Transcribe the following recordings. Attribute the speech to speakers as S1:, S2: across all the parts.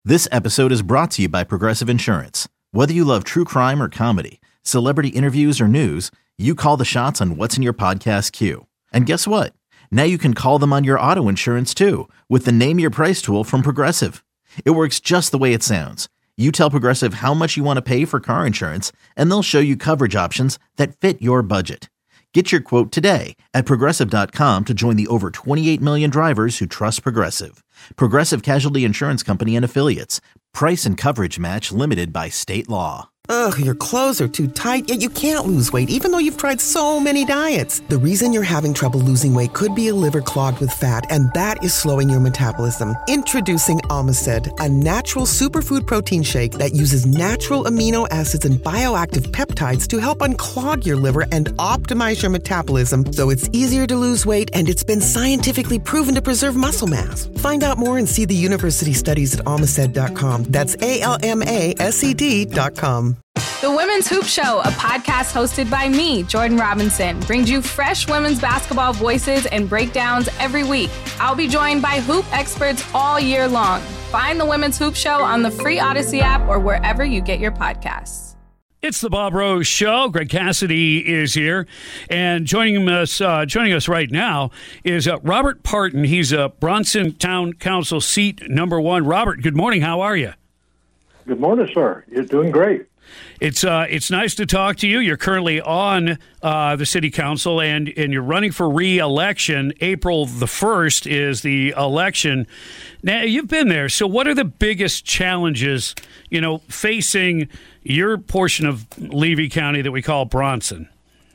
S1: This episode is brought to you by Progressive Insurance. Whether you love true crime or comedy, celebrity interviews or news, you call the shots on what's in your podcast queue. And guess what? Now you can call them on your auto insurance too with the Name Your Price tool from Progressive. It works just the way it sounds. You tell Progressive how much you want to pay for car insurance, and they'll show you coverage options that fit your budget. Get your quote today at Progressive.com to join the over 28 million drivers who trust Progressive. Progressive Casualty Insurance Company and Affiliates. Price and coverage match limited by state law.
S2: Ugh, your clothes are too tight, yet you can't lose weight even though you've tried so many diets. The reason you're having trouble losing weight could be a liver clogged with fat, and that is slowing your metabolism. Introducing Omicid, a natural superfood protein shake that uses natural amino acids and bioactive peptides to help unclog your liver and optimize your metabolism so it's easier to lose weight, and it's been scientifically proven to preserve muscle mass. Find out more and see the university studies at Omicid.com. That's ALMASED.com.
S3: The Women's Hoop Show, a podcast hosted by me, Jordan Robinson, brings you fresh women's basketball voices and breakdowns every week. I'll be joined by hoop experts all year long. Find the Women's Hoop Show on the free Odyssey app or wherever you get your podcasts.
S4: It's the Bob Rose Show. Greg Cassidy is here, and joining us right now is Robert Parton. He's a Bronson Town Council seat number 1. Robert, good morning. How are you?
S5: Good morning, sir. You're doing great.
S4: It's nice to talk to you. You're currently on the city council, and you're running for re-election. April the 1st is the election. Now, you've been there. So what are the biggest challenges, facing your portion of Levy County that we call Bronson?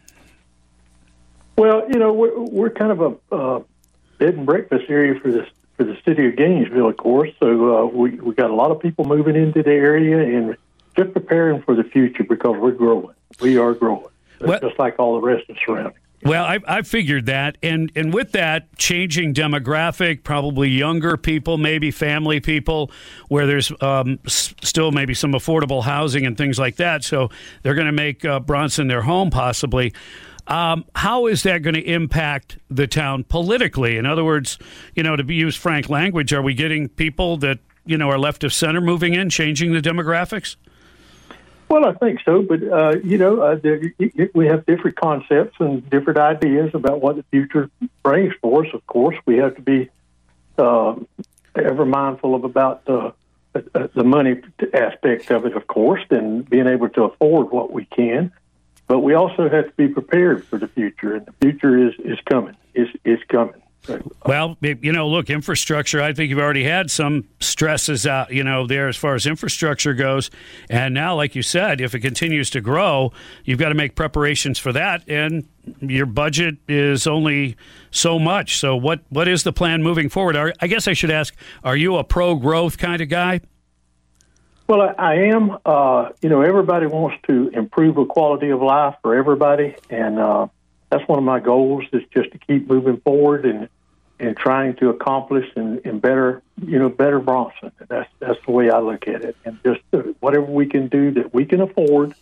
S5: Well, we're kind of a bed and breakfast area for the city of Gainesville, of course. So we got a lot of people moving into the area and just preparing for the future because we're growing. We are growing, just like all the rest of the surroundings.
S4: Well, I figured that, and with that changing demographic, probably younger people, maybe family people, where there's still maybe some affordable housing and things like that. So they're going to make Bronson their home, possibly. How is that going to impact the town politically? In other words, to use frank language, are we getting people that are left of center moving in, changing the demographics?
S5: Well, I think so, but, we have different concepts and different ideas about what the future brings for us. Of course, we have to be ever mindful about the money aspect of it, of course, and being able to afford what we can. But we also have to be prepared for the future, and the future is coming. It's coming.
S4: Well, look, infrastructure, I think you've already had some stresses out, there as far as infrastructure goes. And now, like you said, if it continues to grow, you've got to make preparations for that. And your budget is only so much. So what is the plan moving forward? I guess I should ask, are you a pro-growth kind of guy?
S5: Well, I am. Everybody wants to improve the quality of life for everybody. And that's one of my goals, is just to keep moving forward and trying to accomplish and better Bronson. That's the way I look at it. And just whatever we can do that we can afford,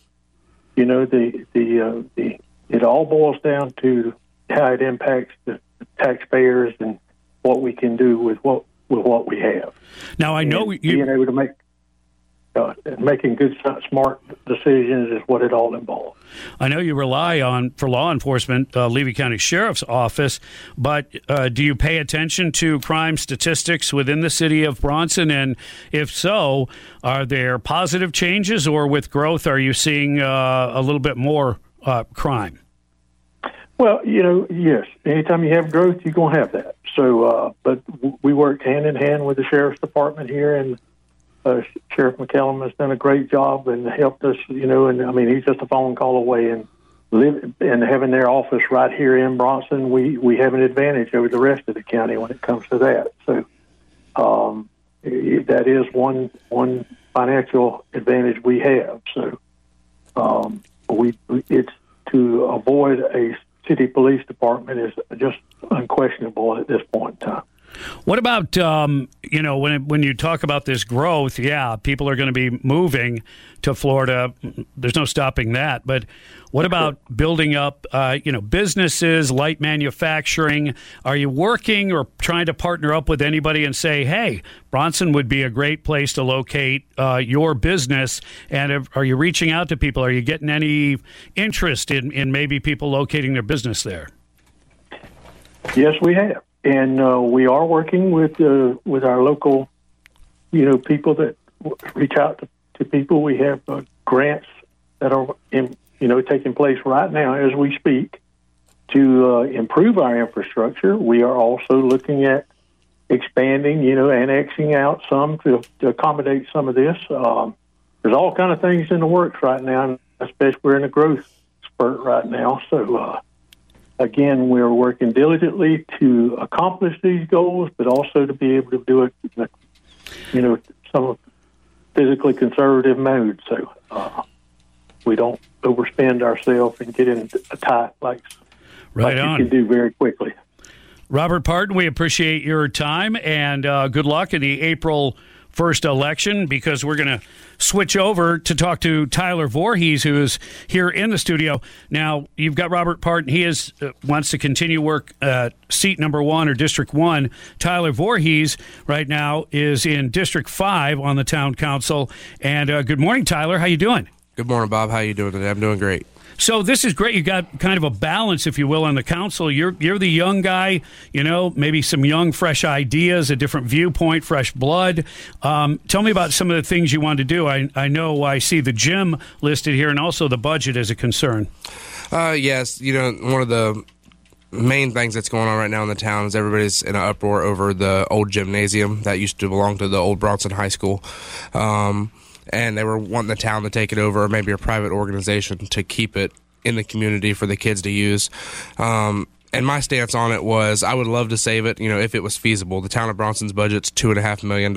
S5: it all boils down to how it impacts the taxpayers and what we can do with what we have.
S4: Now, I know
S5: being able to making good, smart decisions is what it all involves.
S4: I know you rely on, for law enforcement, Levy County Sheriff's Office, but do you pay attention to crime statistics within the city of Bronson? And if so, are there positive changes, or with growth, are you seeing a little bit more crime?
S5: Well, yes. Anytime you have growth, you're going to have that. So, but we work hand in hand with the Sheriff's Department here, and Sheriff McCallum has done a great job and helped us, he's just a phone call away, and having their office right here in Bronson, we have an advantage over the rest of the county when it comes to that. So that is one financial advantage we have. So it's to avoid a city police department is just unquestionable at this point in time.
S4: What about, when you talk about this growth, people are going to be moving to Florida. There's no stopping that. But what about building up, businesses, light manufacturing? Are you working or trying to partner up with anybody and say, hey, Bronson would be a great place to locate your business? And are you reaching out to people? Are you getting any interest in maybe people locating their business there?
S5: Yes, we have. And we are working with our local, people that reach out to people. We have grants that are taking place right now as we speak to improve our infrastructure. We are also looking at expanding, annexing out some to accommodate some of this. There's all kind of things in the works right now, especially we're in a growth spurt right now. So, again, we're working diligently to accomplish these goals, but also to be able to do it in some physically conservative mode. So we don't overspend ourselves and get in a tight like you can do very quickly.
S4: Robert Parton, we appreciate your time, and good luck in the April 1st election, because we're going to switch over to talk to Tyler Voorhees, who is here in the studio. Now, you've got Robert Parton. He wants to continue work seat number 1 or District 1. Tyler Voorhees right now is in District 5 on the town council. And good morning, Tyler. How you doing?
S6: Good morning, Bob. How you doing today? I'm doing great.
S4: So this is great. You got kind of a balance, if you will, on the council. You're the young guy, maybe some young, fresh ideas, a different viewpoint, fresh blood. Tell me about some of the things you want to do. I know I see the gym listed here and also the budget as a concern.
S6: Yes. One of the main things that's going on right now in the town is everybody's in an uproar over the old gymnasium that used to belong to the old Bronson High School. And they were wanting the town to take it over, or maybe a private organization to keep it in the community for the kids to use. And my stance on it was I would love to save it, if it was feasible. The town of Bronson's budget's $2.5 million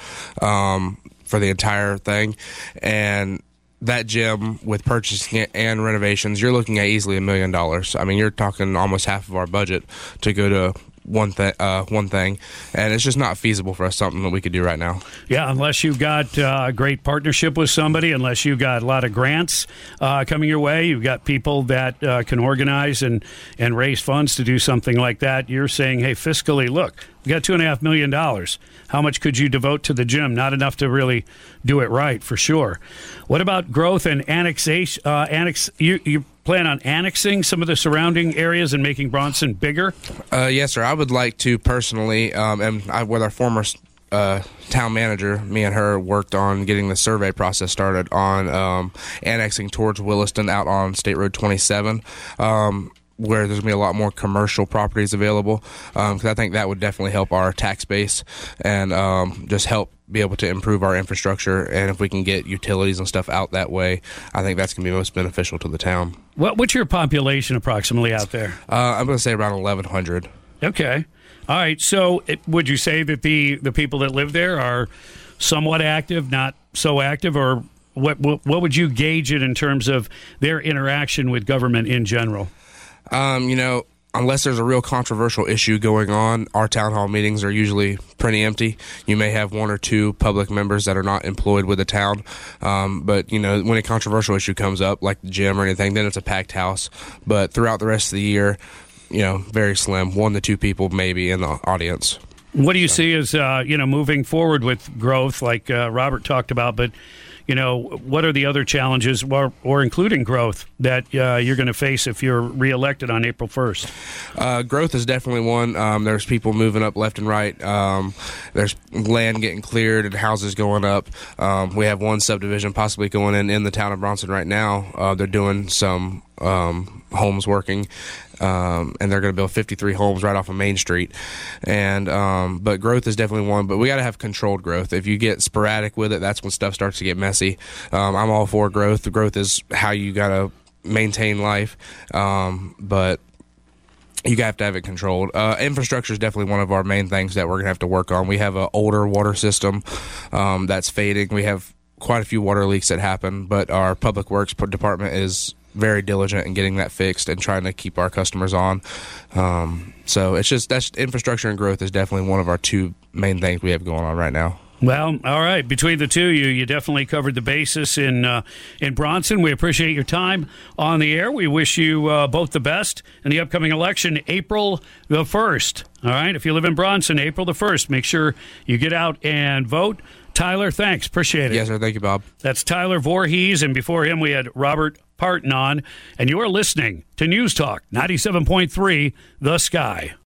S6: for the entire thing. And that gym, with purchasing it and renovations, you're looking at easily $1 million. I mean, you're talking almost half of our budget to go to one thing, and it's just not feasible for us, something that we could do right now.
S4: Yeah, unless you've got a great partnership with somebody, unless you've got a lot of grants coming your way, you've got people that can organize and raise funds to do something like that. You're saying, hey, fiscally, look, we got $2.5 million. How much could you devote to the gym? Not enough to really do it right, for sure. What about growth and annexation? You plan on annexing some of the surrounding areas and making Bronson bigger?
S6: Yes, sir. I would like to personally, with our former town manager, me and her worked on getting the survey process started on annexing towards Williston out on State Road 27. Where there's going to be a lot more commercial properties available, because I think that would definitely help our tax base and just help be able to improve our infrastructure. And if we can get utilities and stuff out that way, I think that's going to be most beneficial to the town.
S4: What's your population approximately out there?
S6: I'm going to say around 1,100.
S4: Okay. All right. So would you say that the people that live there are somewhat active, not so active, or what would you gauge it in terms of their interaction with government in general?
S6: Unless there's a real controversial issue going on, our town hall meetings are usually pretty empty. You may have one or two public members that are not employed with the town. But, when a controversial issue comes up, like the gym or anything, then it's a packed house. But throughout the rest of the year, very slim, 1 to 2 people maybe in the audience.
S4: What do you see as, moving forward with growth, like Robert talked about, but what are the other challenges, or including growth, that you're going to face if you're reelected on April 1st?
S6: Growth is definitely one. There's people moving up left and right. There's land getting cleared and houses going up. We have one subdivision possibly going in the town of Bronson right now. They're doing some homes working. And they're going to build 53 homes right off of Main Street. And but growth is definitely one. But we got to have controlled growth. If you get sporadic with it, that's when stuff starts to get messy. I'm all for growth. Growth is how you got to maintain life. But you have to have it controlled. Infrastructure is definitely one of our main things that we're going to have to work on. We have an older water system that's fading. We have quite a few water leaks that happen, but our public works department is very diligent in getting that fixed and trying to keep our customers on. So it's just that's infrastructure and growth is definitely one of our two main things we have going on right now.
S4: Well, all right. Between the two of you, you definitely covered the basis in Bronson. We appreciate your time on the air. We wish you both the best in the upcoming election, April the 1st. All right. If you live in Bronson, April the 1st, make sure you get out and vote. Tyler, thanks. Appreciate it.
S6: Yes, sir. Thank you, Bob.
S4: That's Tyler Voorhees, and before him we had Robert Parton on. And you're listening to News Talk 97.3 The Sky.